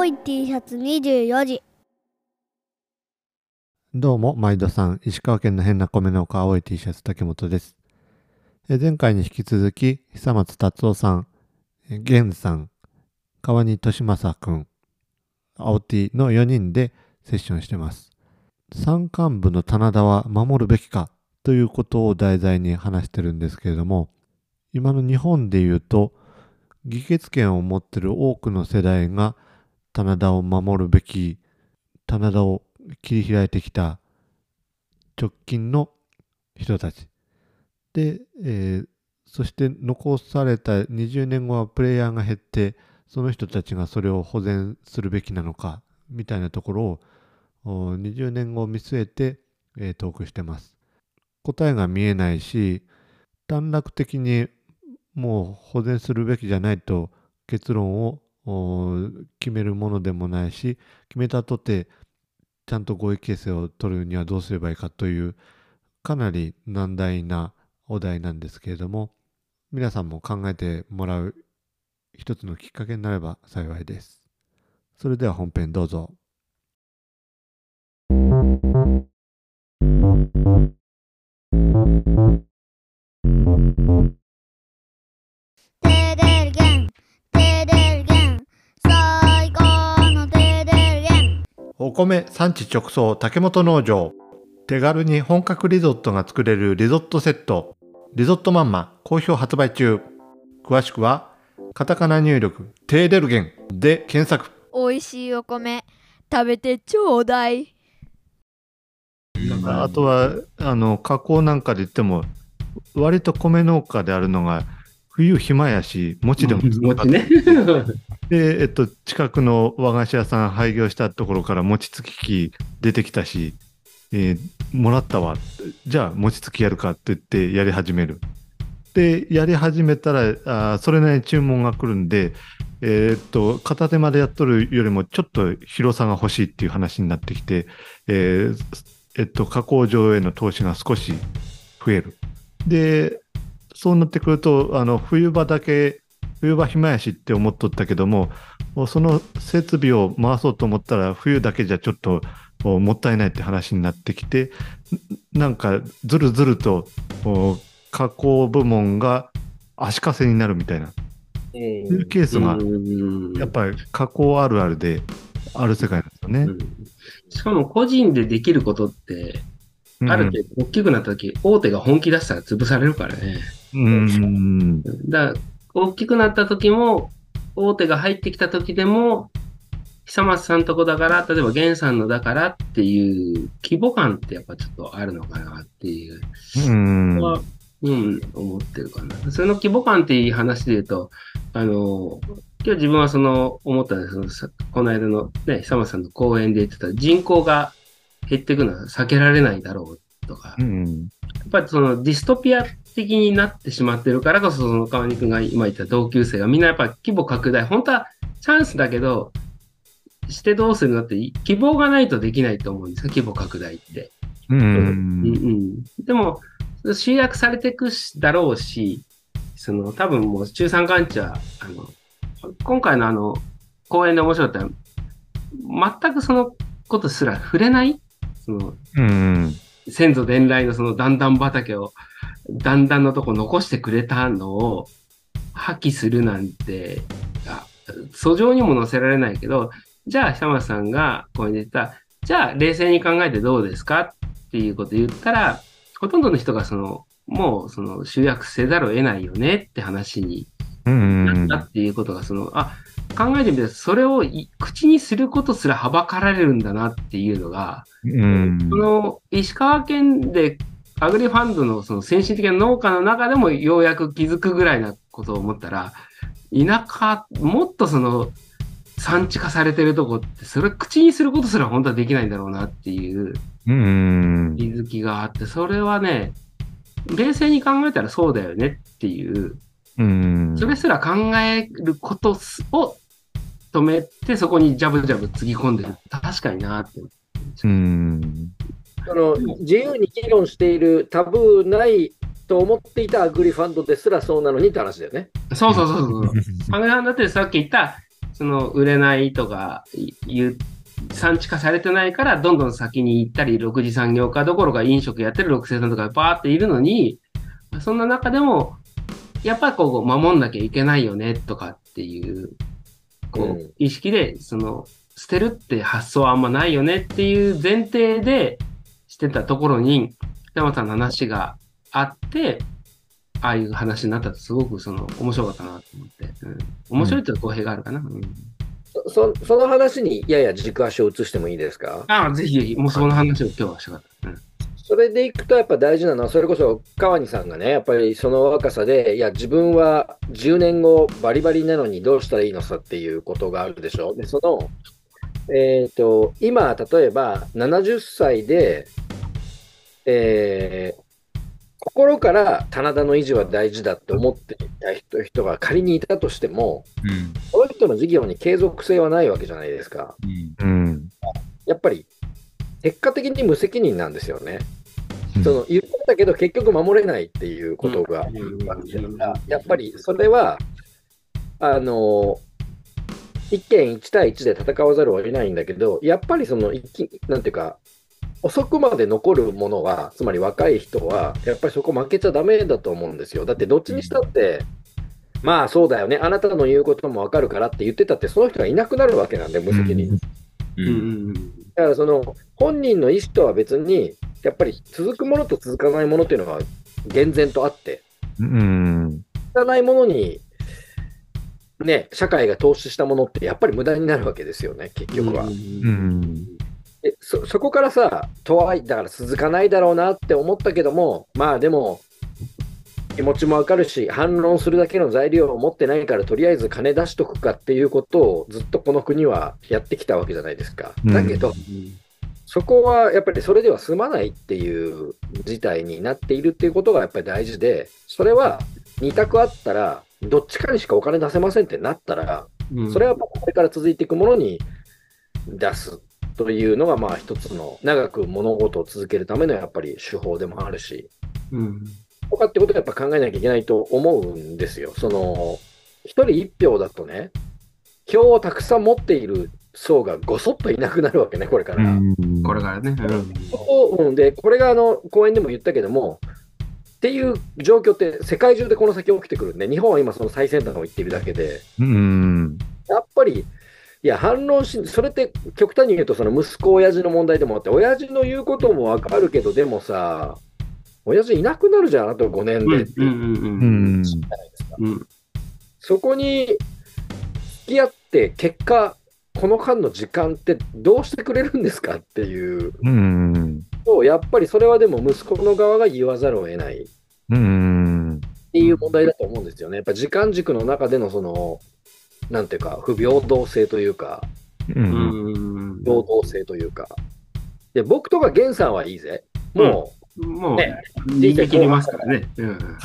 青い T シャツ24時。 どうも毎度さん、石川県の変な米農家青い T シャツ竹本です。前回に引き続き久松達夫さん、源さん、川に利正くん、青 T の4人でセッションしてます。山間部の棚田は守るべきかということを題材に話してるんですけれども、今の日本でいうと議決権を持っている多くの世代が棚田を守るべき、棚田を切り開いてきた直近の人たちで、そして残された20年後はプレイヤーが減って、その人たちがそれを保全するべきなのかみたいなところを20年後を見据えて、トークしてます。答えが見えないし、短絡的にもう保全するべきじゃないと結論を決めるものでもないし、決めたとてちゃんと合意形成を取るにはどうすればいいかというかなり難題なお題なんですけれども、皆さんも考えてもらう一つのきっかけになれば幸いです。それでは本編どうぞ。 テデルゲン、テデルゲン、最高のテデルゲン。 お米産地直送竹本農場。手軽に本格リゾットが作れるリゾットセット、リゾットマンマ好評発売中。詳しくはカタカナ入力テーデルゲンで検索。 おいしいお米食べてちょうだい。 あとは加工なんかで言っても割と米農家であるのが冬暇やし餅でも餅ねで、近くの和菓子屋さん廃業したところから餅つき機出てきたし、もらったわ、じゃあ餅つきやるかって言ってやり始める。でやり始めたらそれなりに注文が来るんで、片手間でやっとるよりもちょっと広さが欲しいっていう話になってきて、加工場への投資が少し増える。でそうなってくると冬場暇やしって思っとったけども、その設備を回そうと思ったら冬だけじゃちょっともったいないって話になってきて、なんかずるずると加工部門が足かせになるみたいな、そういうケースがやっぱり加工あるあるである世界なんですよね。 しかも個人でできることって、ある程度大きくなった時、大手が本気出したら潰されるからね。だから大きくなった時も、大手が入ってきた時でも、久松さんとこだから、例えば源さんのだからっていう規模感ってやっぱちょっとあるのかなっていう。思ってるかな。その規模感っていう話で言うと、今日自分は思ったんですけど、この間のね、久松さんの講演で言ってた人口が減っていくのは避けられないだろうとか、やっぱりディストピア的になってしまってるからこそ、川西君が今言った同級生がみんなやっぱ規模拡大、本当はチャンスだけど、してどうするのって希望がないとできないと思うんですよ、規模拡大って。でも、集約されていくだろうし、多分もう中山間地は、今回の講演で面白かったのは、全くそのことすら触れない、先祖伝来の段々畑を、段々のとこ残してくれたのを破棄するなんて、訴状にも載せられないけど、じゃあ久松さんが講演で言った、じゃあ冷静に考えてどうですかっていうことを言ったら、ほとんどの人がもう集約せざるを得ないよねって話になったっていうことが考えてみてそれを口にすることすらはばかられるんだなっていうのが、石川県でアグリファンドの先進的な農家の中でもようやく気づくぐらいなことを思ったら、田舎もっと産地化されてるとこってそれ口にすることすら本当はできないんだろうなっていう気づきがあって、それはね冷静に考えたらそうだよねっていう、それすら考えることを止めてそこにジャブジャブつぎ込んでる、確かになって。 自由に議論しているタブーないと思っていたアグリファンドですらそうなのにって話だよね。 そう。アグリファンドってさっき言ったその売れないとか産地化されてないから、どんどん先に行ったり、6次産業化どころか飲食やってる六成さんとかバーっているのに、そんな中でも、やっぱりこう、守んなきゃいけないよね、とかっていう、意識で、捨てるって発想はあんまないよねっていう前提でしてたところに、山さんの話があって、ああいう話になったとすごく面白かったなと思って。面白いっていう公平があるかな。 その話にやや軸足を移してもいいですか？ ぜひぜひ、もうその話を今日はしたかった。 それでいくとやっぱ大事なのは、それこそ川西さんがね、やっぱりその若さで、いや、自分は10年後バリバリなのにどうしたらいいのさっていうことがあるでしょ。で、今、例えば70歳で、心から棚田の維持は大事だって思っていた人が仮にいたとしても、その人の事業に継続性はないわけじゃないですか。やっぱり結果的に無責任なんですよね。言ってたけど結局守れないっていうことがあるわけだから、やっぱりそれは一見1対1で戦わざるを得ないんだけど、やっぱりなんていうか、遅くまで残るものは、つまり若い人は、やっぱりそこ負けちゃダメだと思うんですよ。だってどっちにしたって、まあそうだよね、あなたの言うこともわかるからって言ってたって、その人がいなくなるわけなんで、無責任。だから本人の意思とは別に、やっぱり続くものと続かないものっていうのは厳然とあって、続かないものに、ね、社会が投資したものってやっぱり無駄になるわけですよね、結局は。そこからさ、だから続かないだろうなって思ったけども、まあでも、気持ちもわかるし、反論するだけの材料を持ってないから、とりあえず金出しとくかっていうことをずっとこの国はやってきたわけじゃないですか。だけど、そこはやっぱりそれでは済まないっていう事態になっているっていうことがやっぱり大事で、それは2択あったら、どっちかにしかお金出せませんってなったら、それはこれから続いていくものに出すというのが、まあ一つの長く物事を続けるためのやっぱり手法でもあるし、とかってことをやっぱ考えなきゃいけないと思うんですよ。一人一票だとね、票をたくさん持っている層がごそっといなくなるわけね、これから。 これからね。 で、これが講演でも言ったけども、っていう状況って世界中でこの先起きてくるんで、日本は今その最先端を言っているだけで、やっぱり、いや、それって極端に言うと、息子、親父の問題でもあって、親父の言うこともわかるけど、でもさ、親父いなくなるじゃん、あと5年でってそこに付き合って、結果、この間の時間ってどうしてくれるんですかっていう、やっぱりそれはでも息子の側が言わざるを得ないっていう問題だと思うんですよね。やっぱ時間軸の中でのなんていうか、不平等性というか、平等性というか。で、僕とか源さんはいいぜ。もう、ね、逃げ切りますからね。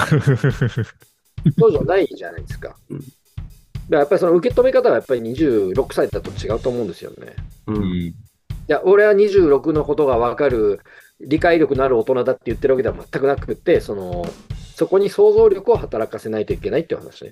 そうじゃないじゃないですか。やっぱり受け止め方がやっぱり26歳だと違うと思うんですよね。いや、俺は26のことが分かる、理解力のある大人だって言ってるわけでは全くなくて、そこに想像力を働かせないといけないっていう話ね。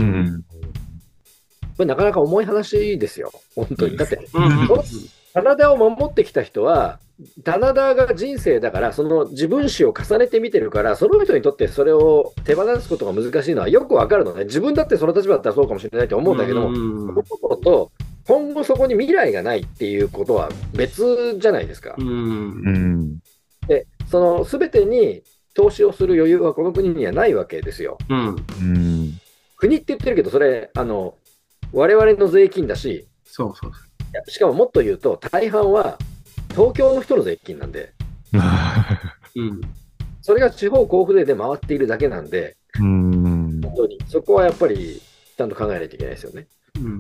これなかなか重い話ですよ、本当に。だって、棚田を守ってきた人は、棚田が人生だから、自分史を重ねて見てるから、その人にとってそれを手放すことが難しいのはよくわかるのね。自分だってその立場だったらそうかもしれないと思うんだけども、そのことと、今後そこに未来がないっていうことは別じゃないですか。で、全てに投資をする余裕はこの国にはないわけですよ。国って言ってるけど、それ、我々の税金だし、しかももっと言うと、大半は東京の人の税金なんで、それが地方交付税で回っているだけなんで、本当にそこはやっぱりちゃんと考えないといけないですよね。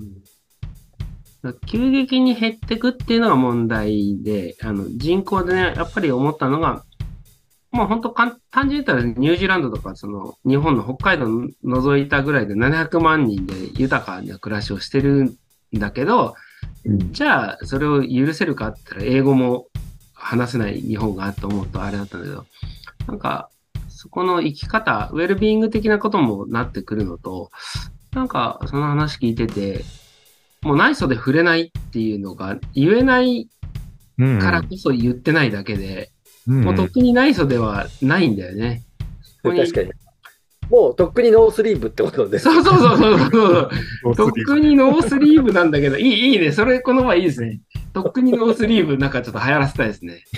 急激に減っていくっていうのが問題で、人口でね、やっぱり思ったのが、もう本当単純に言ったらニュージーランドとか日本の北海道除いたぐらいで700万人で豊かな暮らしをしてるんだけど、じゃあそれを許せるかって言ったら英語も話せない日本があって思うとあれだったんだけど、なんかそこの生き方、ウェルビーイング的なこともなってくるのと、なんかその話聞いてて、 もう内緒で触れないっていうのが言えないうんからこそ言ってないだけで、 うんもうとっくに内緒ではないんだよね。ここに確かに。もうとっくにノースリーブってことです。 そうそうそうそうそう。とっくにノースリーブなんだけど、いいね。それ、この場合いいですね。とっくにノースリーブなんかちょっと流行らせたいですね。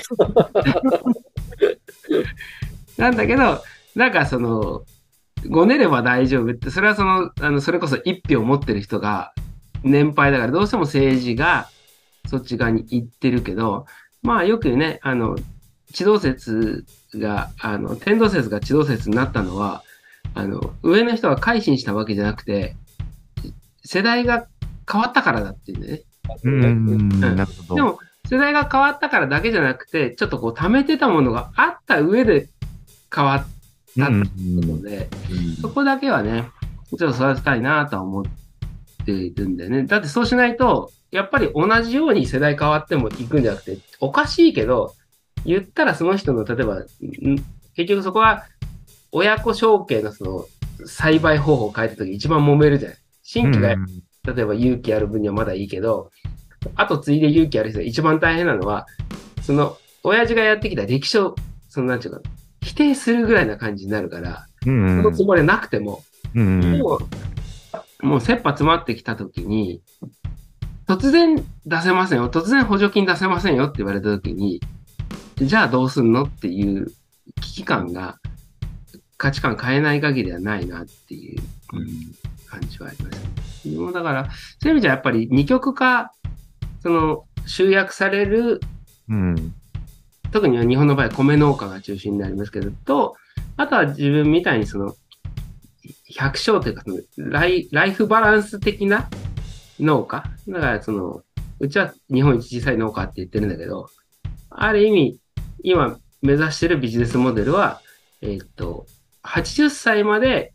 なんだけど、なんかその、ごねれば大丈夫って、それはそれこそ一票持ってる人が年配だから、どうしても政治がそっち側に行ってるけど、まあよくね、地動説が、天動説が地動説になったのは、上の人が改心したわけじゃなくて、世代が変わったからだっていうね。 なるほど。 でも、世代が変わったからだけじゃなくて、ちょっとこう、溜めてたものがあった上で変わったってことで、そこだけはね、ちょっと育てたいなとは思っているんだよね。だってそうしないと、やっぱり同じように世代変わっても行くんじゃなくて、おかしいけど、言ったらその人の、例えば、結局そこは、親子承継のその栽培方法を変えたとき一番揉めるじゃない。新規が、例えば勇気ある分にはまだいいけど、後継いで勇気ある人が一番大変なのは、その、親父がやってきた歴史を、なんていうか、否定するぐらいな感じになるから、そのつもりなくても、でも、もう切羽詰まってきたときに、突然出せませんよ、突然補助金出せませんよって言われたときに、じゃあどうすんのっていう危機感が、価値観変えない限りはないなっていう感じはありますね。でもだから、そういう意味じゃやっぱり二極化、集約される、特には日本の場合米農家が中心になりますけど、あとは自分みたいに百姓というかライフバランス的な農家。だからうちは日本一小さい農家って言ってるんだけど、ある意味、今目指してるビジネスモデルは、80歳まで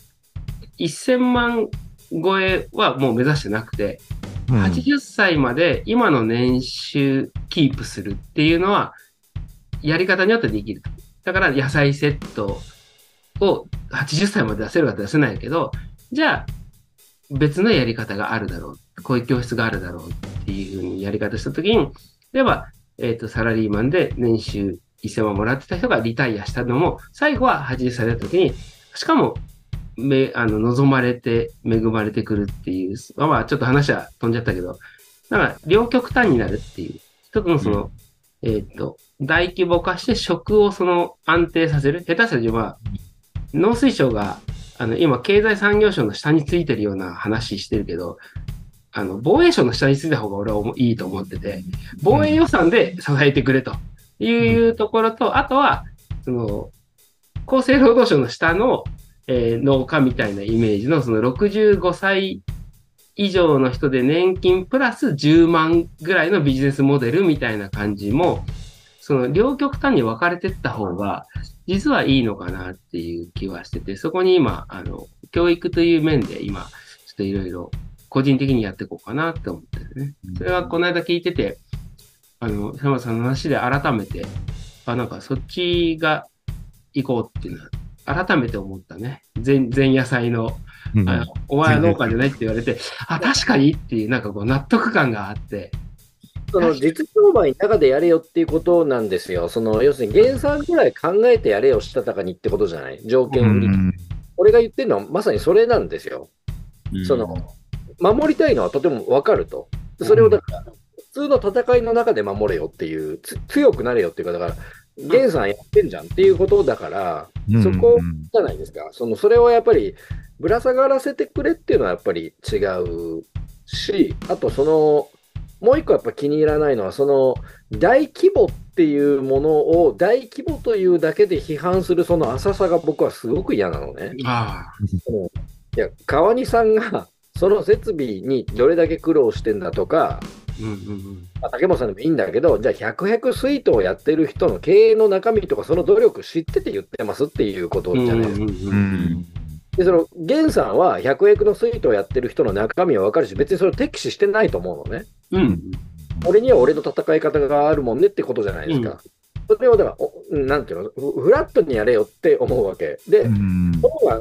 1000万超えはもう目指してなくて、80歳まで今の年収キープするっていうのは、やり方によってできる。だから野菜セットを80歳まで出せるか出せないけど、じゃあ別のやり方があるだろう。こういう教室があるだろうっていうふうにやり方したときに、例えば、サラリーマンで年収1000万もらってた人がリタイアしたのも、最後は80歳だったときに、しかも、望まれて、恵まれてくるっていう、まあちょっと話は飛んじゃったけど、なんか両極端になるっていう、一つの大規模化して食を安定させる。下手すると、農水省が、今、経済産業省の下についてるような話してるけど、防衛省の下についた方が俺はいいと思ってて、防衛予算で支えてくれというところと、あとは、厚生労働省の下の、農家みたいなイメージの、65歳以上の人で年金プラス10万ぐらいのビジネスモデルみたいな感じも、両極端に分かれていった方が、実はいいのかなっていう気はしてて、そこに今、教育という面で今、ちょっといろいろ個人的にやっていこうかなって思ってるね。それはこの間聞いてて、佐山さんの話で改めて、なんかそっちが行こうっていうのは、改めて思ったね。前野菜の、お前は農家じゃないって言われて、確かにっていう、なんかこう納得感があって、 実商売の中でやれよっていうことなんですよ。要するに原産ぐらい考えてやれよしたたかにってことじゃない。条件売り。俺が言ってるのはまさにそれなんですよ。守りたいのはとてもわかると。それをだから、普通の戦いの中で守れよっていう、強くなれよっていうか、だから、原産やってんじゃんっていうことだから、そこじゃないですか。それをやっぱり、ぶら下がらせてくれっていうのはやっぱり違うし、あともう一個やっぱ気に入らないのは、大規模っていうものを大規模というだけで批判するその浅さが僕はすごく嫌なのね。いや、川西さんがその設備にどれだけ苦労してんだとか、竹本さんでもいいんだけど、じゃあ100ヘク水筒をやってる人の経営の中身とかその努力知ってて言ってますっていうことじゃないですか。で、源さんは100エクのスイートをやってる人の中身は分かるし、別にそれを敵視してないと思うのね。俺には俺の戦い方があるもんねってことじゃないですか。それをだから、なんていうの、フラットにやれよって思うわけ。で、そこが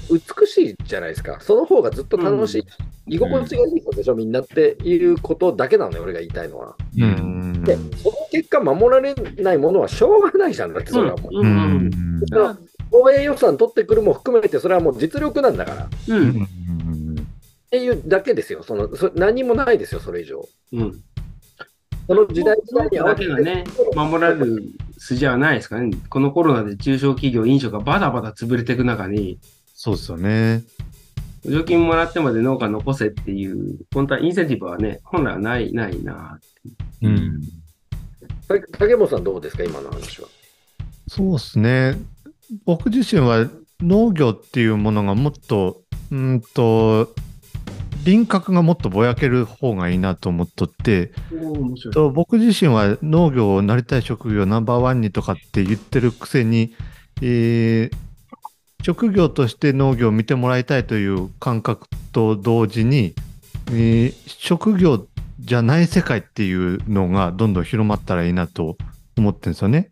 美しいじゃないですか。その方がずっと楽しい。居心地がいいことでしょ、みんなっていうことだけなのよ、俺が言いたいのは。 うん。 で、その結果守られないものはしょうがないじゃん。だってそれはもう。その防衛予算取ってくるも含めて、それはもう実力なんだから。っていうだけですよ。何もないですよ、それ以上。その時代に合わせてだけがね、守られる筋はないですかね。このコロナで中小企業、飲食がバタバタ潰れていく中に、 そうですよね。 補助金もらってまで農家残せっていう、本当はインセンティブはね、本来はないなって。 竹本さんどうですか、今の話は。 そうですね。僕自身は農業っていうものがもっと、輪郭がもっとぼやける方がいいなと思っとって、僕自身は農業をなりたい職業ナンバーワンにとかって言ってるくせに、職業として農業を見てもらいたいという感覚と同時に、職業じゃない世界っていうのがどんどん広まったらいいなと思ってるんですよね。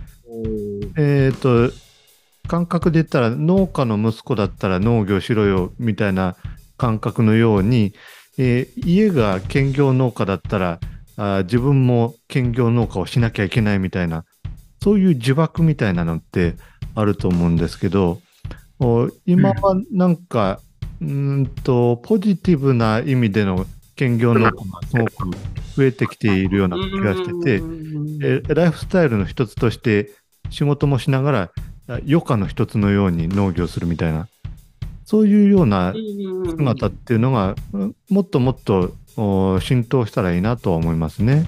感覚で言ったら農家の息子だったら農業しろよみたいな感覚のように、家が兼業農家だったら自分も兼業農家をしなきゃいけないみたいな、そういう呪縛みたいなのってあると思うんですけど、今はなんか、ポジティブな意味での兼業農家がすごく増えてきているような気がしてて、ライフスタイルの一つとして仕事もしながら余暇の一つのように農業するみたいな、そういうような姿っていうのがもっともっと浸透したらいいなとは思いますね。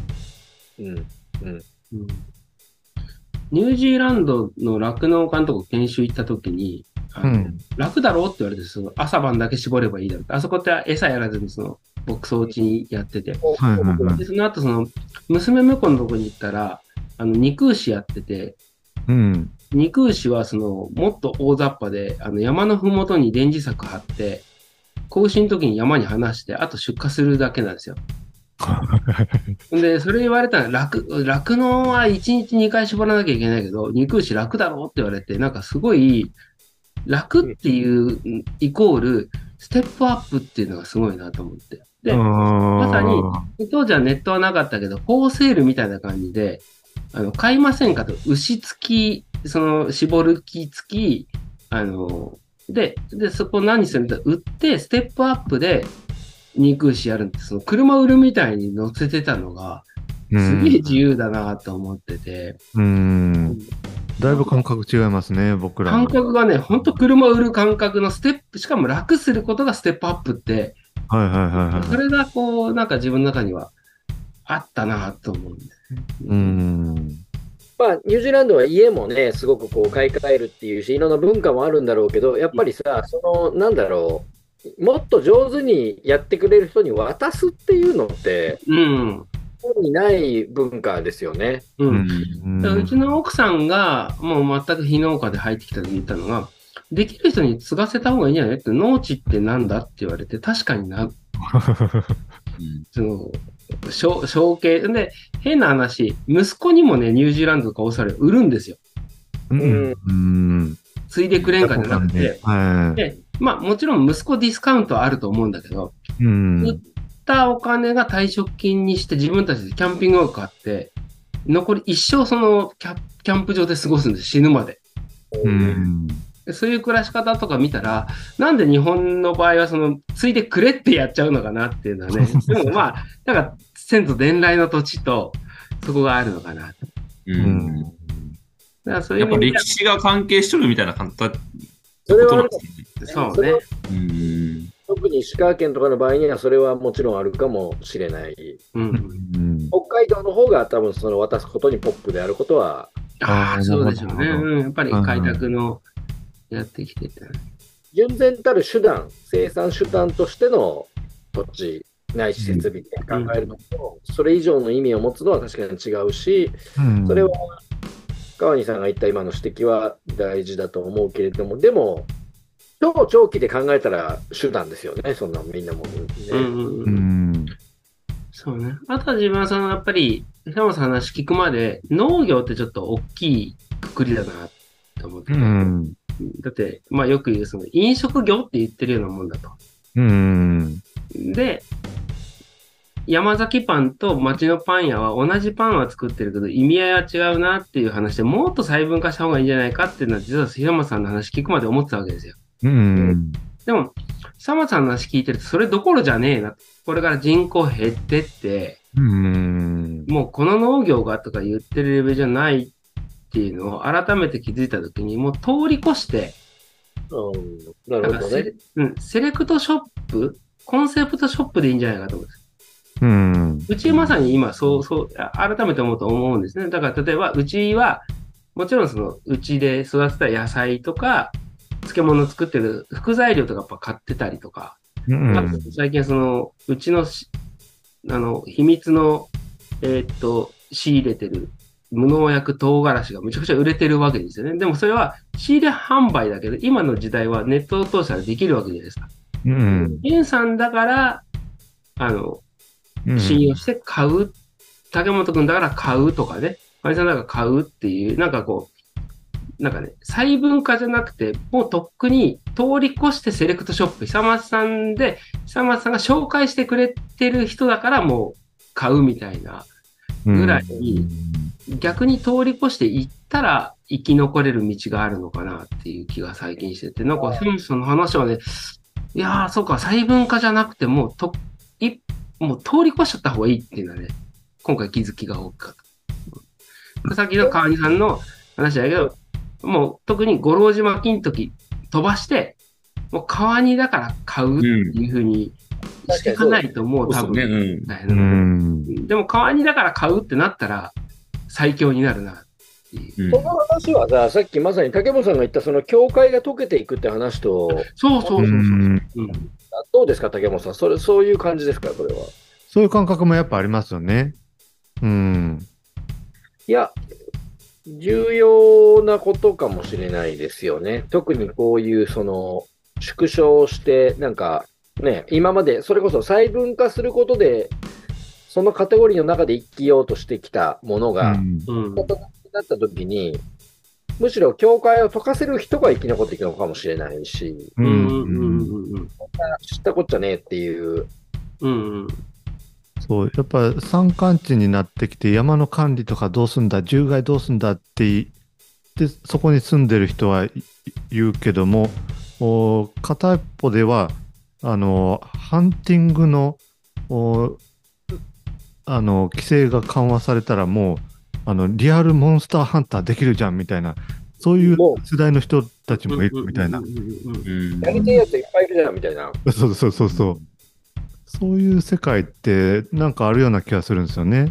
ニュージーランドの酪農家のとこ研修行った時に、楽だろうって言われて、朝晩だけ絞ればいいだろうって。あそこって餌やらずに牧草地にやってて。で、その後娘婿のとこに行ったら、肉牛やってて、肉牛はもっと大雑把で、山のふもとに電磁石張って、子牛の時に山に放して、あと出荷するだけなんですよ。で、それ言われたら、酪農は1日2回絞らなきゃいけないけど、肉牛楽だろうって言われて、なんかすごい、楽っていうイコール、ステップアップっていうのがすごいなと思って。で、まさに、当時はネットはなかったけど、フォーセールみたいな感じで、買いませんかと、牛付き、絞る木付き、で、そこ何するんだ、売って、ステップアップで、肉牛やるんです。車売るみたいに乗せてたのが、すげえ自由だなと思ってて。 だいぶ感覚違いますね、僕ら。 感覚がね、ほんと車売る感覚のステップ、しかも楽することがステップアップって、それがなんか自分の中にはあったなと思うんですね。 まあ、ニュージーランドは家もね、すごく買い替えるっていうし、いろんな文化もあるんだろうけど、やっぱりさ、なんだろう、もっと上手にやってくれる人に渡すっていうのって、にない文化ですよね。 うちの奥さんがもう全く非農家で入ってきた時に言ったのが、できる人に継がせた方がいいんじゃないって、農地ってなんだって言われて、確かにな。承継で、変な話、息子にもね、ニュージーランドとかオーストラリア売るんですよ。継いでくれんかじゃなくて。で、まあもちろん息子ディスカウントはあると思うんだけど、売ったお金が退職金にして自分たちでキャンピングカー買って、残り一生キャンプ場で過ごすんです、死ぬまで。そういう暮らし方とか見たら、なんで日本の場合は継いでくれってやっちゃうのかなっていうのはね。でもまあ、なんか先祖伝来の土地と、そこがあるのかなと。 やっぱ歴史が関係しとるみたいな感じだ。 それはそうね。 特に石川県とかの場合にはそれはもちろんあるかもしれない。北海道の方が多分渡すことにポップであることは。 そうでしょうね。やっぱり開拓のやってきてて。 純然たる手段、生産手段としての土地ないし設備って考えるのと、それ以上の意味を持つのは確かに違うし、それは川西さんが言った今の指摘は大事だと思うけれども、でも、超長期で考えたら手段ですよね、そんなみんなもね。 そうね。あとは自分はやっぱり、平本さんの話聞くまで、農業ってちょっと大きいくくりだなと思って、 だって、まあよく言う、その飲食業って言ってるようなもんだと。で、山崎パンと町のパン屋は同じパンは作ってるけど、意味合いは違うなっていう話で、もっと細分化した方がいいんじゃないかっていうのは、実は平松さんの話聞くまで思ってたわけですよ。でも、久松さんの話聞いてると、それどころじゃねえな。これから人口減ってって、もうこの農業がとか言ってるレベルじゃないっていうのを改めて気づいたときに、もう通り越して、 なるほどね。 セレクトショップ、コンセプトショップでいいんじゃないかと思うんです。うちまさに今、改めて思うんですね。だから例えば、うちは、もちろんその、うちで育てた野菜とか、漬物作ってる副材料とかやっぱ買ってたりとか、最近その、うちの秘密の、仕入れてる無農薬唐辛子がめちゃくちゃ売れてるわけですよね。でもそれは仕入れ販売だけど、今の時代はネットを通したらできるわけじゃないですか。源さんだから、信用して買う。竹本くんだから買うとかね。マリさんだから買うっていう、なんかこう、なんかね、細分化じゃなくて、もうとっくに通り越してセレクトショップ、久松さんで、久松さんが紹介してくれてる人だからもう買うみたいなぐらいに、逆に通り越して行ったら生き残れる道があるのかなっていう気が最近してて、なんかその話はね、いやー、そうか、細分化じゃなくてもう通り越しちゃった方がいいっていうのはね、今回気づきが大きかった。さっきの川西さんの話だけど、もう特に五郎島金時飛ばして、もう川にだから買うっていうふうにしていかないともう多分、でも川にだから買うってなったら最強になるなっていう。 その話はさっきまさに竹本さんが言ったその境界が解けていくって話と、 そう。 どうですか、竹本さん。そういう感じですか、これは。 そういう感覚もやっぱありますよね。 いや、重要なことかもしれないですよね。特にこういうその縮小して、なんかね、今までそれこそ細分化することで、そのカテゴリーの中で生きようとしてきたものが、なったときに、むしろ境界を解かせる人が生き残っていくのかもしれないし、知ったこっちゃねえっていう。 そう、やっぱ山間地になってきて山の管理とかどうすんだ、獣害どうすんだって言って、そこに住んでる人は言うけども、片一方では、ハンティングの、規制が緩和されたらもう、リアルモンスターハンターできるじゃんみたいな、そういう世代の人たちもいるみたいな。 やりたいやついっぱいいるじゃんみたいな。 そう。そういう世界ってなんかあるような気がするんですよね。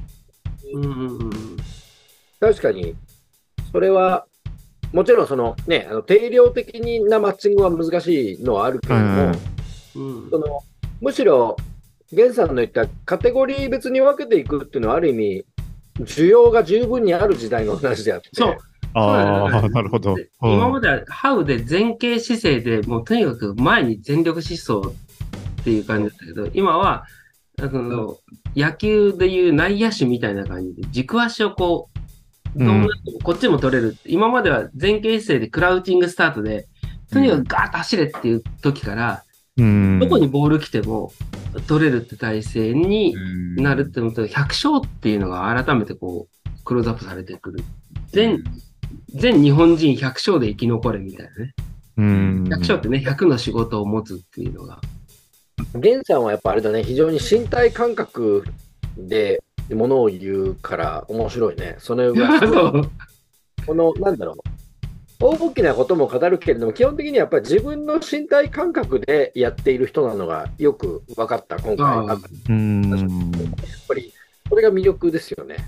確かに、それは、もちろんそのね、定量的なマッチングは難しいのはあるけれども、むしろ、源さんの言ったカテゴリー別に分けていくっていうのはある意味、需要が十分にある時代の話であって。 そう。 なるほど。 今まではハウで前傾姿勢でもうとにかく前に全力疾走っていう感じだったけど、今は、野球でいう内野手みたいな感じで、軸足をこう、こっちも取れる。今までは前傾姿勢でクラウチングスタートで、とにかくガーッと走れっていう時から、どこにボール来ても取れるって体勢になるって思ったら、100勝っていうのが改めてこう、クローズアップされてくる。全日本人100勝で生き残れみたいなね。100勝ってね、100の仕事を持つっていうのが。 源さんはやっぱあれだね、非常に身体感覚でものを言うから面白いね。それがなんだろう。大きなことも語るけれども、基本的にはやっぱり自分の身体感覚でやっている人なのがよく分かった、今回。やっぱり、これが魅力ですよね。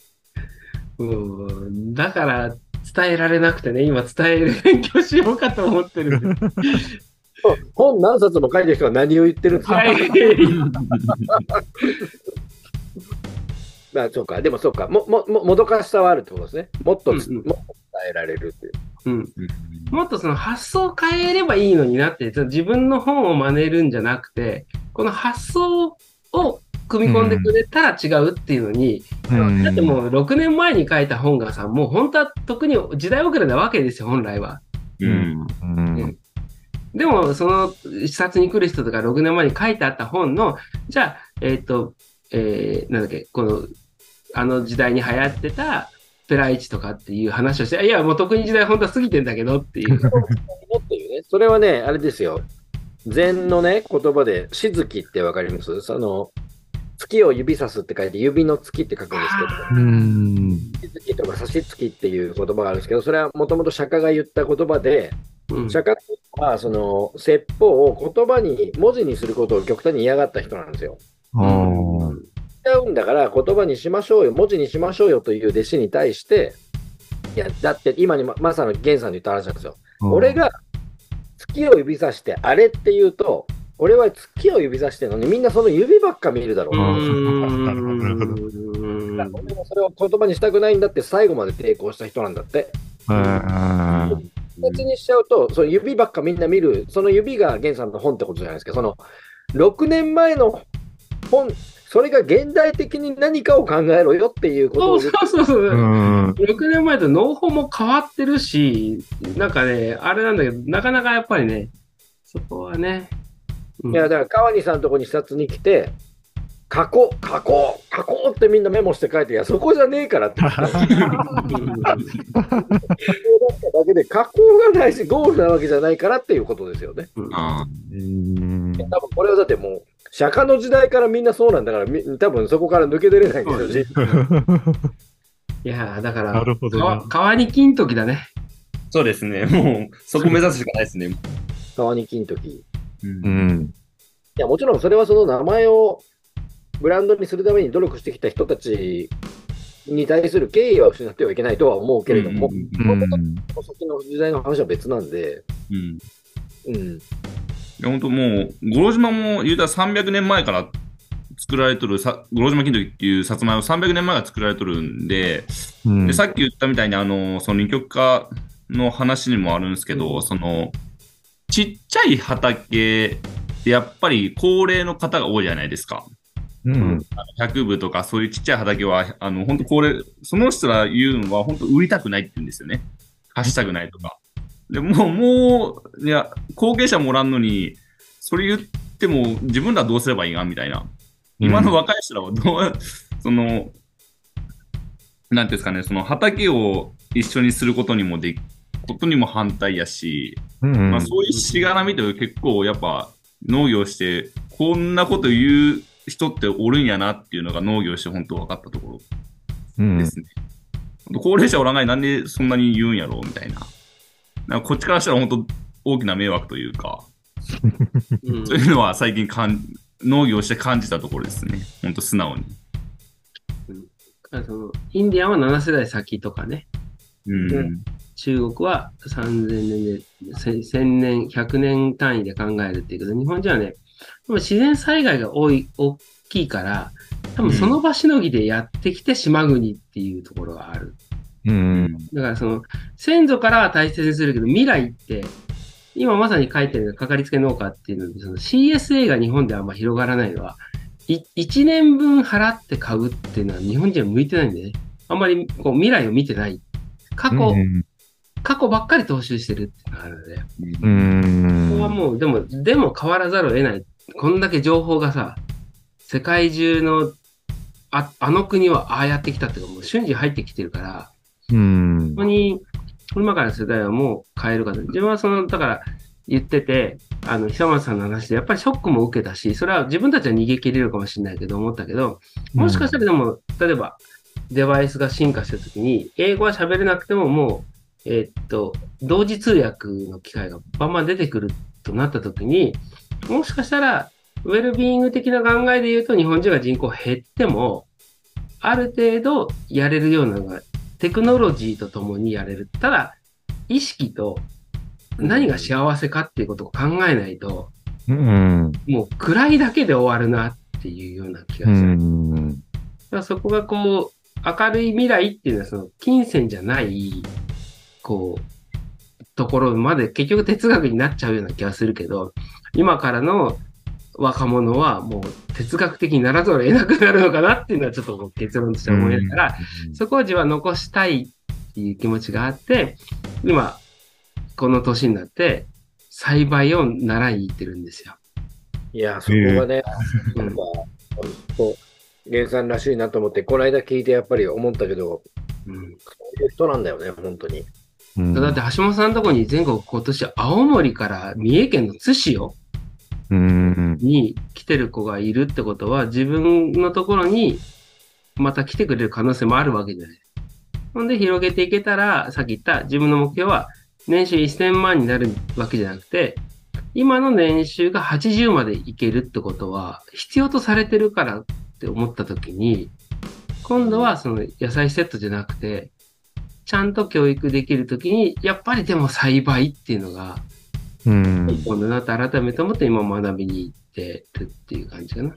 だから伝えられなくてね、今伝える勉強しようかと思ってるんです。 本何冊も書いてる人が何を言ってるんですか。まあそうか、でもそうか、もどかしさはあるってことですね。もっと伝えられるっていう。 もっとその発想を変えればいいのになって、自分の本を真似るんじゃなくて、この発想を組み込んでくれたら違うっていうのに、だってもう6年前に書いた本がさ、もう本当は特に時代遅れなわけですよ、本来は。 うん。 うん。 でも、その視察に来る人とか6年前に書いてあった本の、じゃあ、なんだっけ、あの時代に流行ってたペライチとかっていう話をして、いや、もう特に時代本当は過ぎてんだけどっていう。 っていうね、それはね、あれですよ。禅のね、言葉で、しずきってわかります？月を指さすって書いて、指の月って書くんですけど、 うん。 しずきとか差し月っていう言葉があるんですけど、それはもともと釈迦が言った言葉で、 うん釈迦は説法を言葉に、文字にすることを極端に嫌がった人なんですよ。 ああ。 違うんだから言葉にしましょうよ、文字にしましょうよという弟子に対して、いや、だって今にまさに源さんに言った話なんですよ。俺が月を指さしてあれって言うと、俺は月を指さしてるのにみんなその指ばっか見るだろう。 なるほどなるほど俺もそれを言葉にしたくないんだって最後まで抵抗した人なんだって。別にしちゃうと、その指ばっかみんな見る、その指が源さんの本ってことじゃないですか。その6年前の本、それが現代的に何かを考えろよっていうことをそう言ってそうそうそう。6年前と農法も変わってるし、なんかね、あれなんだけど、なかなかやっぱりね、そこはね。 いや、だから川西さんのとこに視察に来て、書こうってみんなメモして書いて、いや、そこじゃねえからって言って。書こうだっただけで、書こうがないし、ゴールなわけじゃないからっていうことですよね。 あ多分これはだってもう、釈迦の時代からみんなそうなんだから、多分そこから抜け出れないんですよ、 いやー、だからなるほどな川に金時だね。 そうですね。もう、そこ目指すしかないですね。 川に金時。 うん。 いや、もちろんそれはその名前をブランドにするために努力してきた人たちに対する敬意は失ってはいけないとは思うけれども、その先の時代の話は別なんで、 うん。 うん。 いや、本当もう、五郎島も言うたら300年前から作られとる、五郎島金時っていうさつまいも300年前から作られとるんで、でさっき言ったみたいに、その二極化の話にもあるんですけど、ちっちゃい畑ってやっぱり高齢の方が多いじゃないですか。100部とかそういうちっちゃい畑は、本当高齢、その人ら言うのは本当売りたくないって言うんですよね。貸したくないとか。でいや、後継者もらんのに、それ言っても自分らどうすればいいかみたいな。今の若い人らはなんていうんですかね、その畑を一緒にすることにも反対やし、まあそういうしがらみという結構やっぱ農業してこんなこと言う人っておるんやなっていうのが農業して本当分かったところですね。高齢者おらないなんでそんなに言うんやろうみたいな。なんかこっちからしたら本当大きな迷惑というか、そういうのは最近農業して感じたところですね。本当素直に。 インディアンは7世代先とかね。 うん中国は3000年で、1000年、100年単位で考えるっていうけど、日本人はね、自然災害が大きいから、多分その場しのぎでやってきて島国っていうところがある。だから先祖からは大切にするけど、未来って、今まさに書いてるかかりつけ農家っていうので、CSA が日本であんま広がらないのは、1年分払って買うっていうのは日本人は向いてないんでね。あんまり未来を見てない。過去ばっかり踏襲してるっていうのがあるので。ここはもう、でも変わらざるを得ない。こんだけ情報がさ、世界中の、あの国はああやってきたっていうか、もう瞬時入ってきてるから、ここに、今からの世代はもう変えるかと。自分はだから言ってて、久松さんの話でやっぱりショックも受けたし、それは自分たちは逃げ切れるかもしれないけど、思ったけど、もしかしたらでも、例えば、デバイスが進化したときに、英語は喋れなくてももう、同時通訳の機会がバンバン出てくるとなったときに、もしかしたら、ウェルビーイング的な考えで言うと、日本人が人口減っても、ある程度やれるようなのが、テクノロジーとともにやれる。ただ、意識と何が幸せかっていうことを考えないと、もう暗いだけで終わるなっていうような気がする。だからそこが明るい未来っていうのは金銭じゃない、ところまで結局哲学になっちゃうような気がするけど、今からの若者はもう哲学的にならざるを得なくなるのかなっていうのはちょっと結論として思いながら、そこを自分は残したいっていう気持ちがあって、今、 この年になって栽培を習いに行ってるんですよ。 いや、そこがね、なんか、本当、源さんらしいなと思って、この間聞いてやっぱり思ったけど、 うんそういう人なんだよね、本当に。 うんだって橋本さんのとこに全国今年青森から三重県の津市ようんに来てる子がいるってことは自分のところにまた来てくれる可能性もあるわけじゃない。ほんで広げていけたらさっき言った自分の目標は年収1000万になるわけじゃなくて今の年収が80までいけるってことは必要とされてるからって思った時に今度はその野菜セットじゃなくてちゃんと教育できるときに、やっぱりでも栽培っていうのが、 うん一本だなって改めて思って今学びに行ってるっていう感じかな。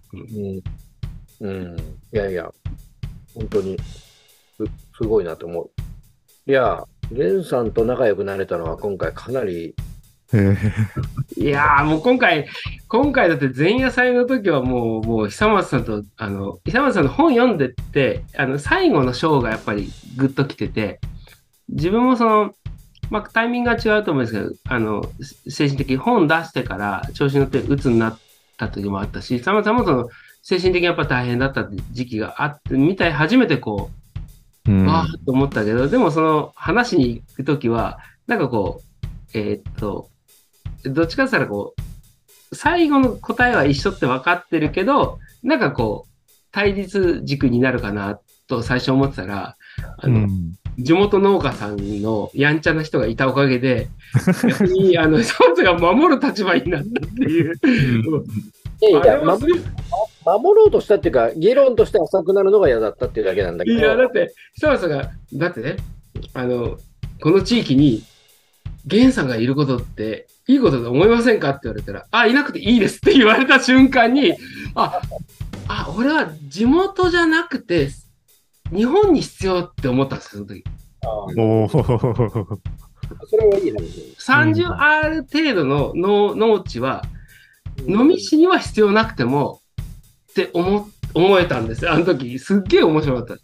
いやいや、本当にすごいなと思う。いや、源さんと仲良くなれたのは今回かなり、 いやーもう今回だって前夜祭の時はもう久松さんと、久松さんの本読んでって、最後の章がやっぱりグッときてて、自分もその、まあ、タイミングが違うと思うんですけど、精神的に本出してから調子に乗って鬱になった時もあったし、久松さんもその、精神的にやっぱ大変だったって時期があって、初めてこう、わーっと思ったけど、でもその話に行く時は、なんかこう、どっちかって言ったらこう、最後の答えは一緒って分かってるけど、なんかこう、対立軸になるかなと最初思ってたら、地元農家さんのやんちゃな人がいたおかげで、逆に、その人が守る立場になったっていう。 いやいや、 あれはすごい守ろうとしたっていうか、議論として浅くなるのが嫌だったっていうだけなんだけど。 いや、だって、久松さんが、だってね、この地域に、源さんがいることっていいことだと思いませんかって言われたら、あ、いなくていいですって言われた瞬間に、俺は地元じゃなくて、日本に必要って思ったんですよ、その時。 おーそれはいいね。 30R 程度の農地は、飲みしには必要なくてもって思えたんですよ、あの時。すっげえ面白かった。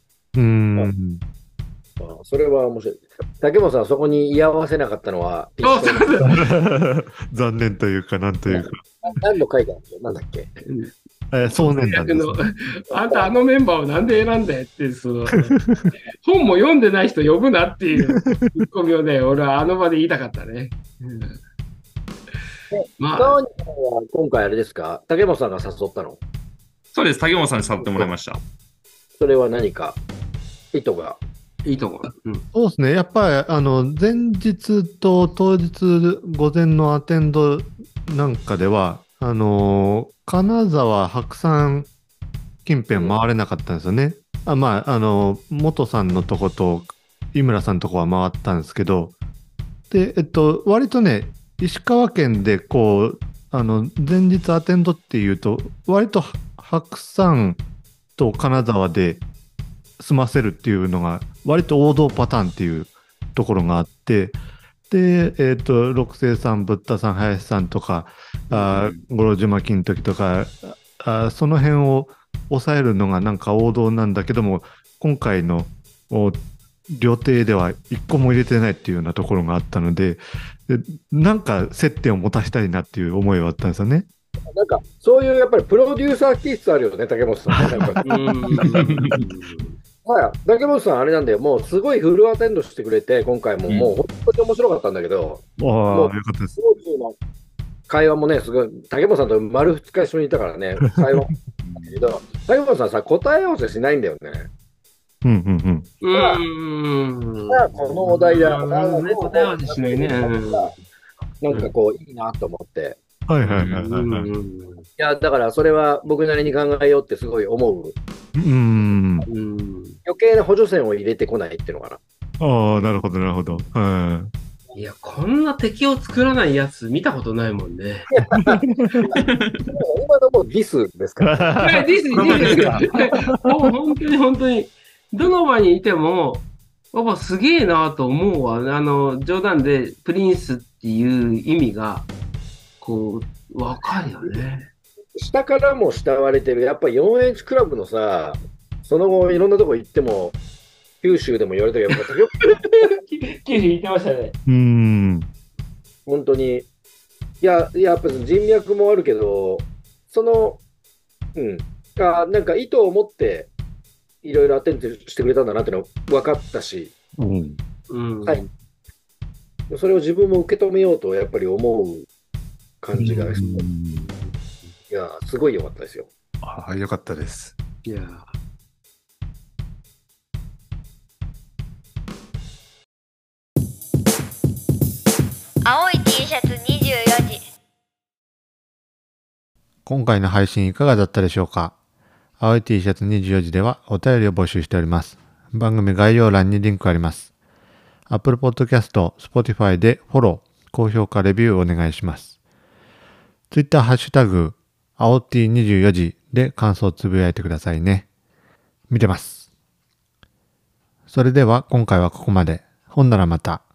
それは面白い。竹本さん、そこに居合わせなかったのは、 残念というか、なんというか。 何の回だっけなんだっけそうねんなんですね。 あんたメンバーをなんで選んだよって本も読んでない人呼ぶなっていうツッコミをね、俺はあの場で言いたかったね。まあ、 今回あれですか、竹本さんが誘ったの？ そうです、竹本さんに誘ってもらいました。 それは何か意図が？ いいところ。 そうですね。やっぱり、前日と当日午前のアテンドなんかでは、金沢、白山近辺回れなかったんですよね。元さんのとこと井村さんのとこは回ったんですけど、で、割とね、石川県でこう、前日アテンドっていうと、割と白山と金沢で済ませるっていうのが、割と王道パターンっていうところがあって、で、六星さん、ブッダさん、林さんとか、五郎島金時とか、その辺を抑えるのがなんか王道なんだけども、今回の料亭では一個も入れてないっていうようなところがあったので、なんか接点を持たせたいなっていう思いはあったんですよね。 なんか、そういうやっぱりプロデューサー気質あるよね、竹本さん。はい、竹本さん、あれなんだよ、もうすごいフルアテンドしてくれて、今回ももう本当に面白かったんだけど、 よかったです。 会話もね、すごい、竹本さんと丸2日一緒にいたからね、会話もだけど、竹本さんさ、答え合わせしないんだよね。 このお題だ。 答え合わせしないね。 なんかこう、いいなと思って。 いや、だからそれは僕なりに考えようってすごい思う。余計な補助線を入れてこないっていうのかな。なるほど、なるほど。 いや、こんな敵を作らないやつ見たことないもんね。 今のもディスですから。 ディス。もう本当に、どの場にいても、やっぱすげえなと思うわ。冗談でプリンスっていう意味が、こう、わかるよね。 下からも慕われてる、やっぱ 4H クラブのさ、その後いろんなとこ行っても、九州でも言われたけど、 九州行ってましたね。 本当に。いや、やっぱ人脈もあるけど、その、なんか意図を持っていろいろアテンドしてくれたんだなっていうの分かったし、はい。それを自分も受け止めようとやっぱり思う感じが、いや、すごい良かったですよ。 よかったです。 いや青い T シャツ24時。 今回の配信いかがだったでしょうか。青い T シャツ24時ではお便りを募集しております。番組概要欄にリンクあります。Apple Podcast、Spotify でフォロー、高評価、レビューをお願いします。Twitter ハッシュタグ、青 T24 時で感想をつぶやいてくださいね。見てます。それでは今回はここまで。ほんならまた。